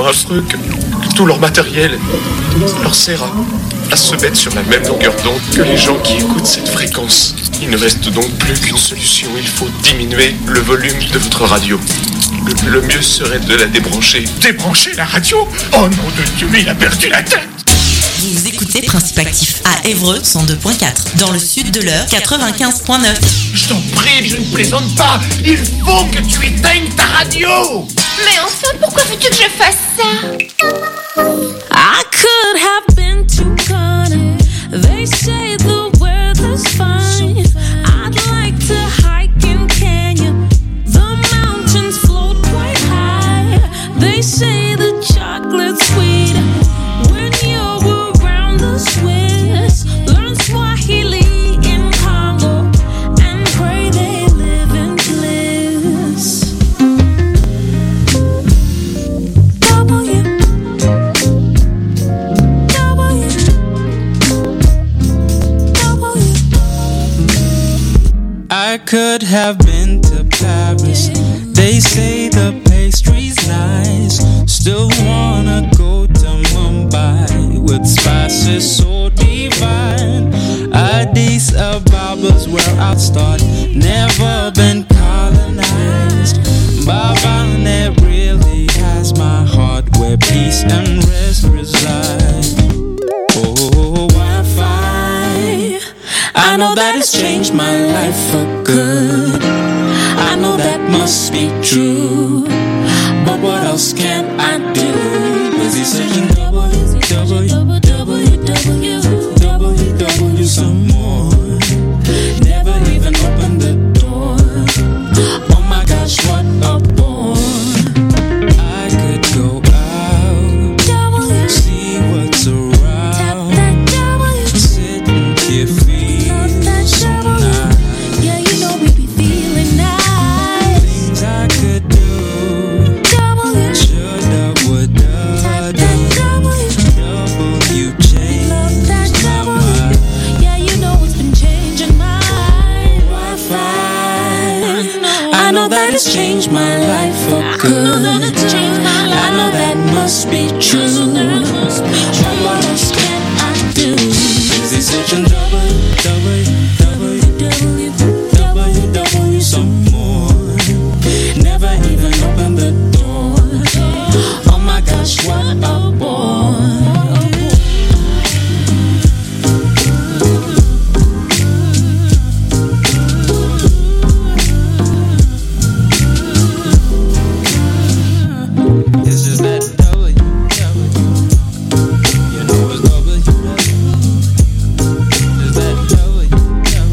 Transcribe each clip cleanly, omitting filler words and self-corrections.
affreux que tout leur matériel leur sert à se mettre sur la même longueur d'onde que les gens qui écoutent cette fréquence. Il ne reste donc plus qu'une solution, il faut diminuer le volume de votre radio. Le mieux serait de la débrancher. Débrancher la radio ? Oh nom de Dieu, mais il a perdu la tête. Vous écoutez Principe Actif à Évreux 102.4, dans le sud de l'Eure 95.9. Je t'en prie, je ne plaisante pas. Il faut que tu éteignes ta radio. Mais enfin, pourquoi veux-tu que je fasse ça? I could have been too cunning. They say the weather's fine. I'd like to hike in Kenya. The mountains float quite high. They say the chocolate's sweet when you're around the Swiss. Learn Swahili in Congo and pray they live in bliss. I could have been to Paris. They say the pastry's nice. Still wanna go to Mumbai with spices so divine. Addis Ababa's where I'd start. Never been colonized. Bavanet really has my heart, where peace and rest reside. Oh, Wi-Fi, I know that it's changed my life for good. I know that must be true. But what else can I do? Busy searching www some more. Never even opened the door. Oh my gosh, what a bore. I could go out, see what's around, sitting here feeling so nice. Yeah, you know we be feeling nice. Things I could do, shoulda, woulda, W change my mind. Yeah, you know it's been changing my Wi-Fi. I know that it's changed my life for good. I know that must be true. But what else can I do? Busy searching www some more. Never even opened the door. Oh my gosh, what a bore. It's just that W. You know it's W. It's that W.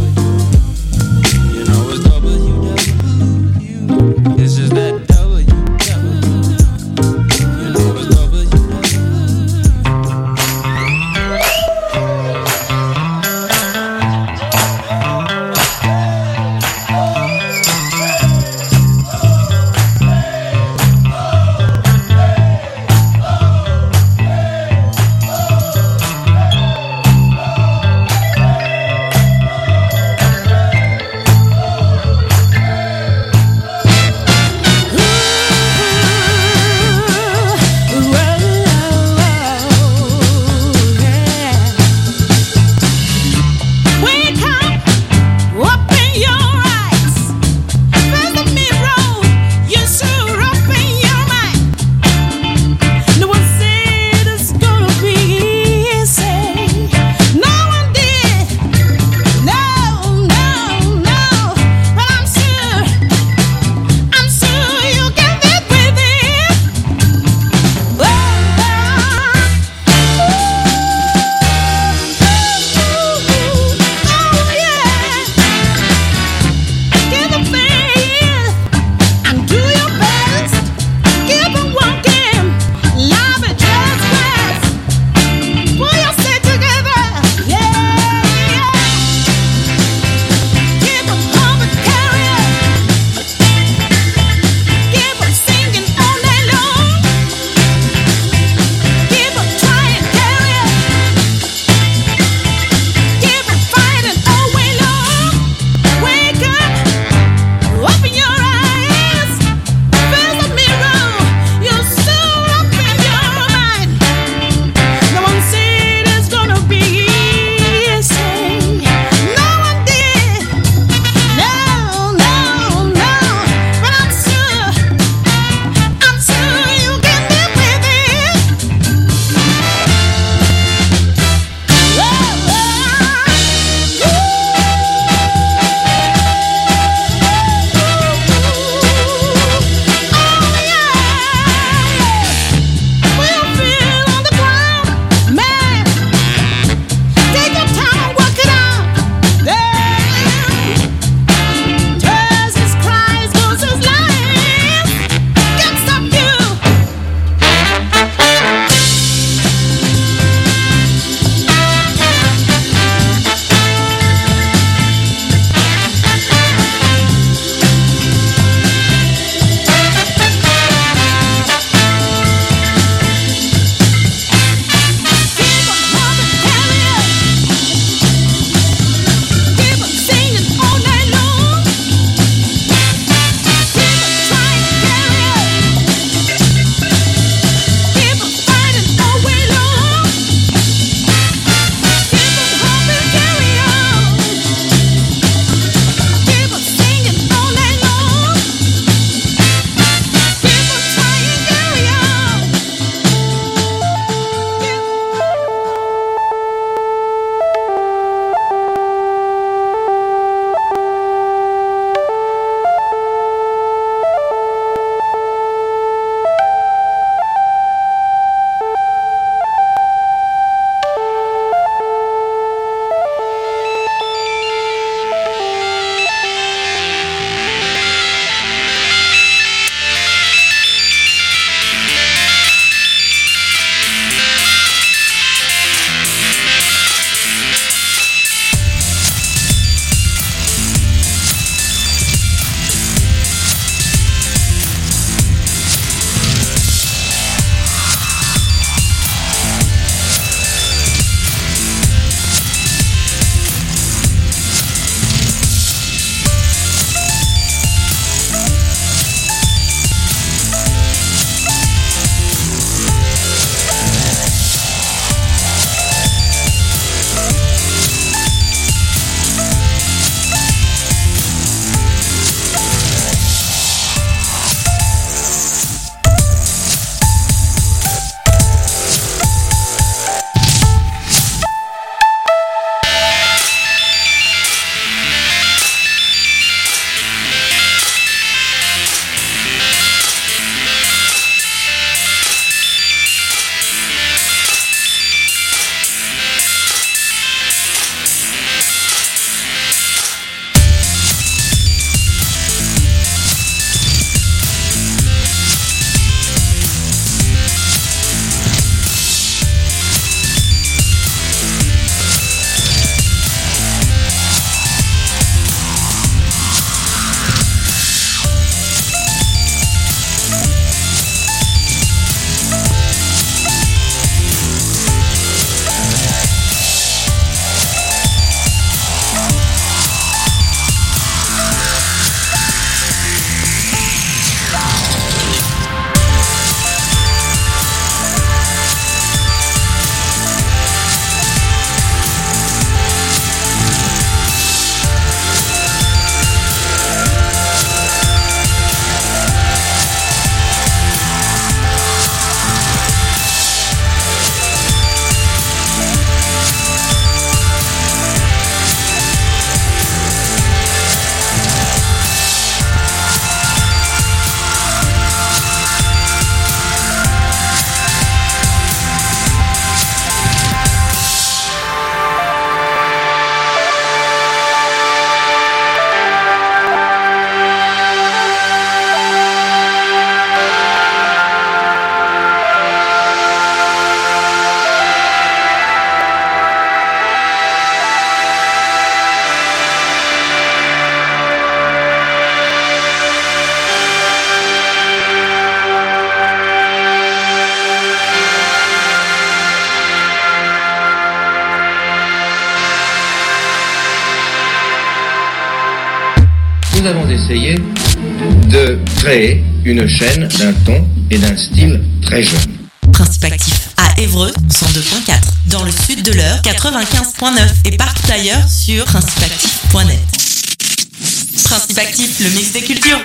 nous avons essayé de créer une chaîne d'un ton et d'un style très jeune. Principe actif à Évreux 102.4, dans le sud de l'Eure 95.9 et partout ailleurs sur principeactif.net. Principe actif, le mix des cultures.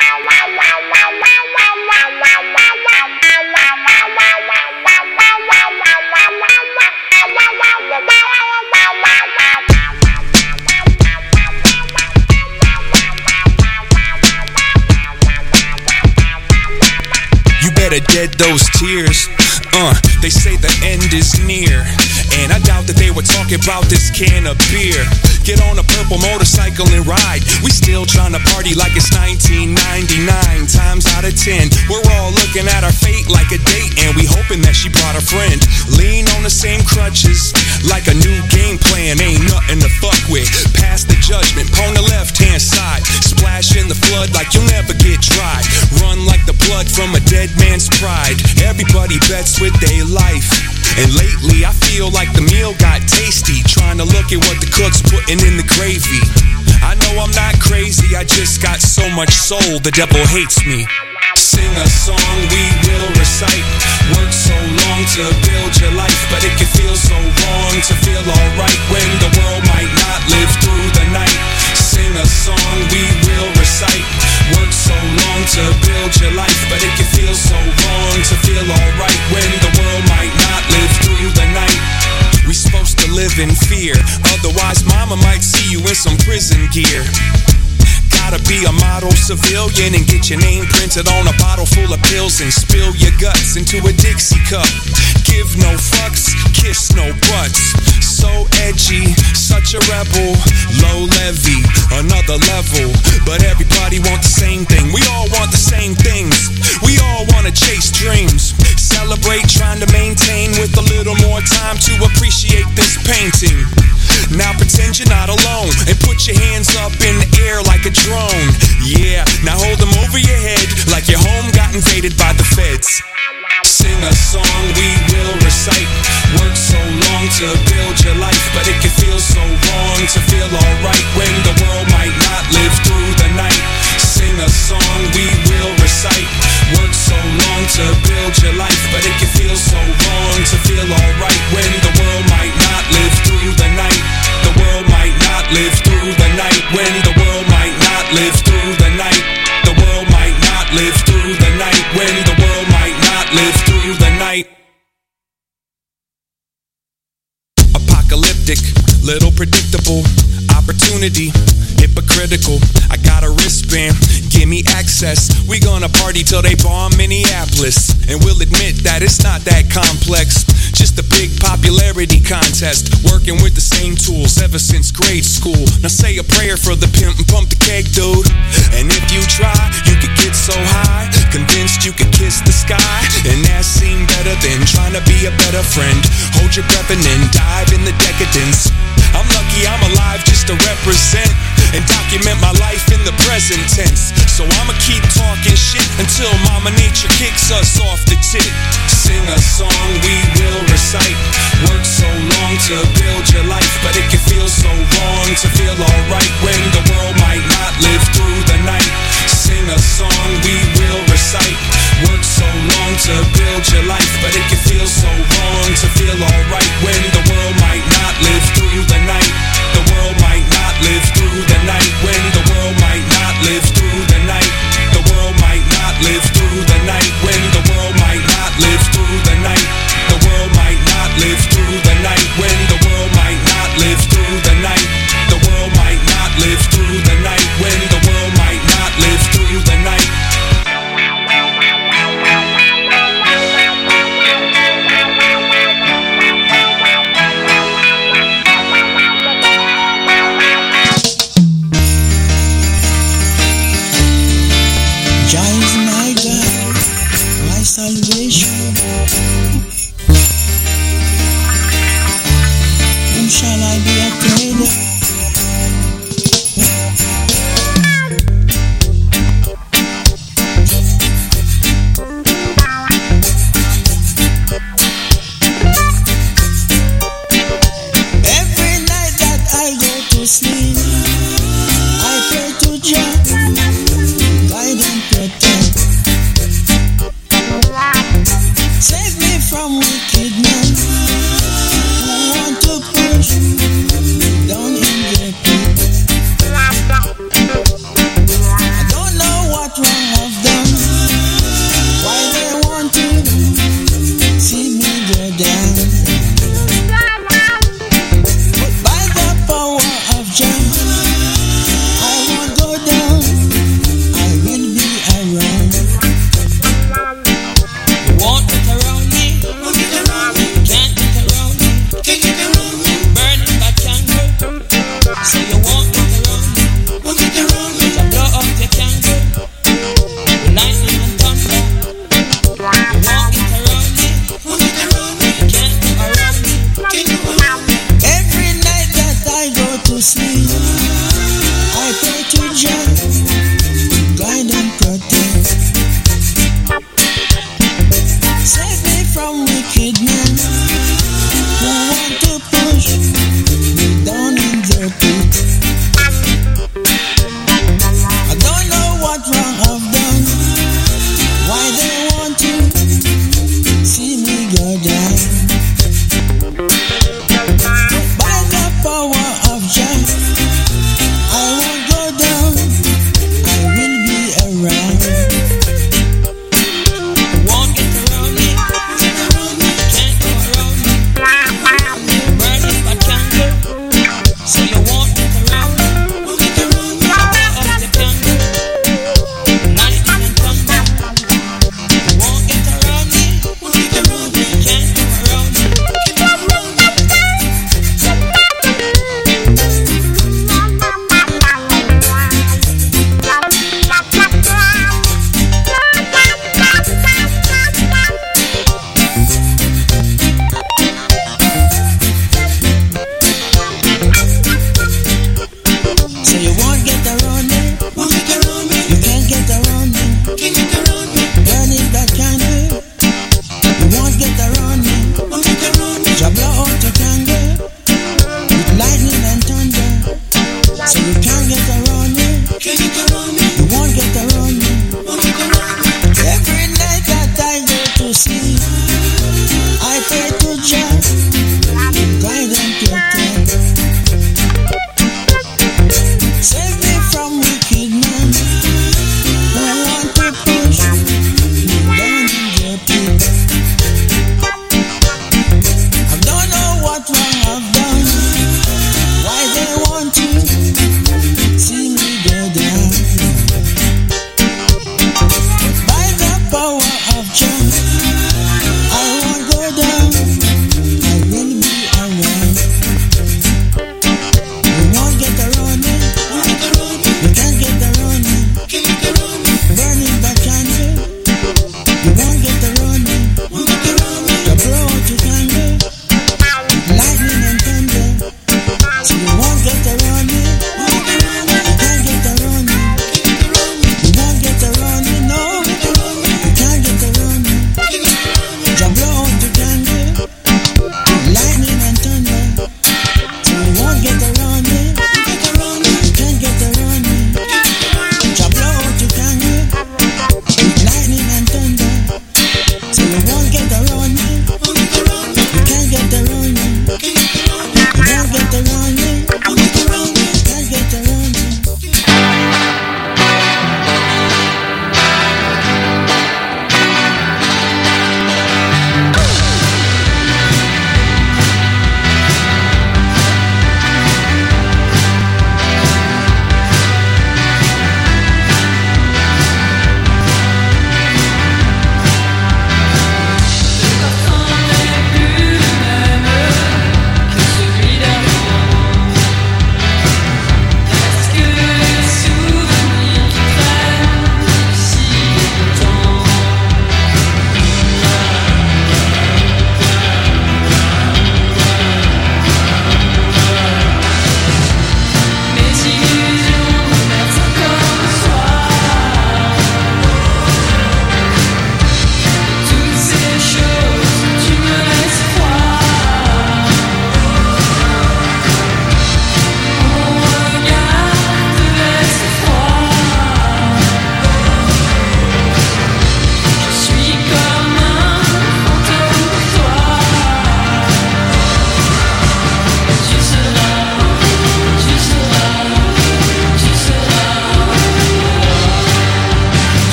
You better dead those tears. They say the end is near, and I doubt that they were talking about this can of beer. Get on a purple motorcycle and ride. We still trying to party like it's 1999. Times out of 10, we're all looking at our fate like a date, and we hoping that she brought a friend. Lean on the same crutches, like a new game plan. Ain't nothing to fuck with. Pass the judgment, on the left hand side. Splash in the flood like you'll never get dry. Run like the blood from a dead man's pride. Everybody bets with their life, and lately I feel like the meal got tasty. Trying to look at what the cook's putting in the gravy. I know I'm not crazy, I just got so much soul, the devil hates me. Sing a song we will recite. Work so long to build your life, but it can feel so wrong to feel alright when the world might not live through the night. Sing a song we will recite. Work so long to build your life, but it can feel so wrong to feel alright when the world might not live through the night. We supposed to live in fear, otherwise mama might see you in some prison gear. Gotta be a model civilian and get your name printed on a bottle full of pills and spill your guts into a Dixie cup. Give no fucks, kiss no butts. So edgy, such a rebel. Low levy, another level. But everybody want the same thing. We all want the same things. We all wanna chase dreams. Celebrate trying to maintain with a little more time to appreciate this painting. Now pretend you're not alone and put your hands up in the air like a drone. Yeah, now hold them over your head like your home got invaded by the feds. Sing a song we will recite. Work so long to build your life, but it can feel so wrong to feel alright when the world might not live through the night. Sing a song we will recite. Work so long to build your life, but it can feel so wrong to feel alright when the world might not live through the night. The world might not live through the night when the world might not live through the night. The world might not live through the night when the world might not live through the night. Apocalyptic, little predictable, opportunity, hypocritical. I got a wristband, give me access. We gonna party till they bomb Minneapolis, and we'll admit that it's not that complex. Just a big popularity contest, working with the same tools ever since grade school. Now say a prayer for the pimp and pump the keg, dude. And if you try, you could get so high, convinced you could kiss the sky. And that seemed better than trying to be a better friend. Hold your breath and then dive in the decadence. I'm lucky I'm alive just to represent and document my life in the present tense. So I'ma keep talking shit until Mama Nature kicks us off the tip. Sing a song we will recite. Work so long to build your life, but it can feel so wrong to feel alright when the world might not live through the night. Sing a song we will recite. Work so long to build your life, but it can feel so wrong to feel alright when the world might not live through the night. The world might not live through the night when the world might not live through the night. The world might not live through the night when the world might not live through the night. The world might not live through the night when the world might not live through the night. The world might not live through the night when the world might not live through the night. Jah is my God, my salvation. Whom shall I be afraid? Every night that I go to sleep, I pray to Jah. to sleep. I pray to Jah, guide and protect. Save me from wicked men who want to push me down in their pit. I don't know what wrong I've done, why they want to see me go down. But by the power of Jah,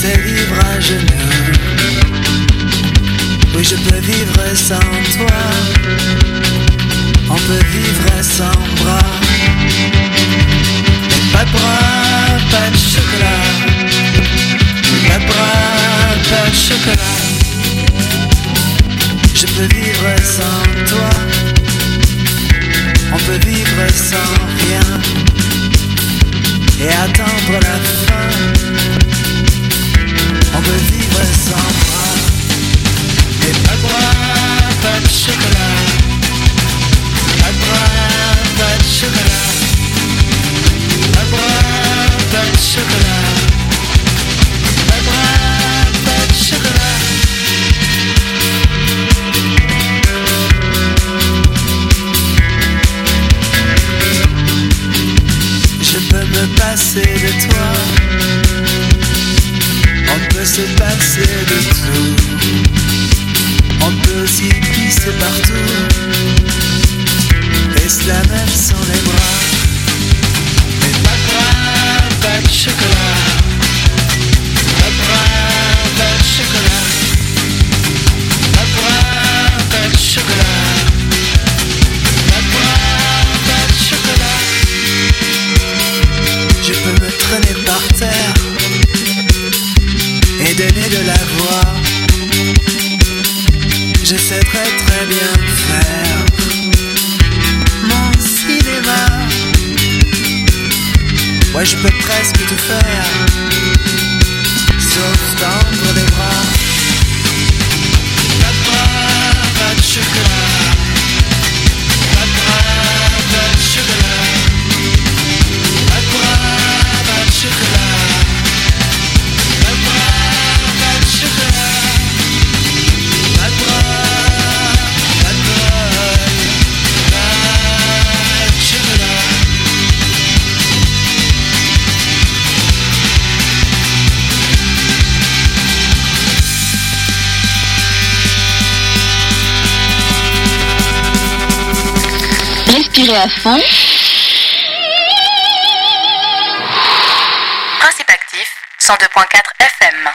pourrais vivre à genoux. Oui, je peux vivre sans toi. On peut vivre sans bras. Mais pas de bras, pas de chocolat. Pas de bras, pas de chocolat. Je peux vivre sans toi. On peut vivre sans rien et attendre la fin. On peut vivre sans bras. Mais pas de bras, pas de chocolat. Pas de bras, pas de chocolat. Pas de bras, pas de chocolat. Pas de bras, pas de chocolat. Je peux me passer de toi. On peut se passer de tout. On peut s'y pisser partout. Et cela même sans les bras. Mais pas de bras, pas de chocolat. Pas de bras, pas de chocolat. Pas de bras, pas de chocolat. Pas de bras, pas de chocolat. Je peux me traîner par terre et donner de la voix. Je sais très bien faire mon cinéma. Ouais, je peux presque tout faire, sauf tendre les bras. Pas de bras, pas de chocolat. Pas de bras, pas de chocolat. Pas de bras, pas de chocolat. Pas de bras, pas de chocolat. Pas de bras, pas de bol, pas de chocolat. Respirez à fond. Principe actif, 102.4 FM.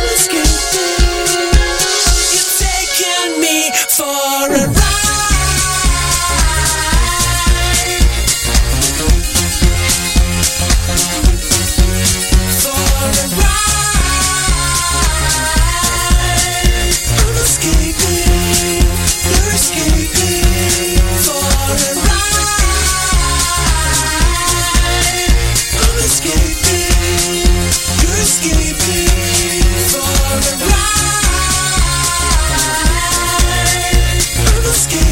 For a ride.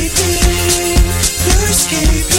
waiting to escape.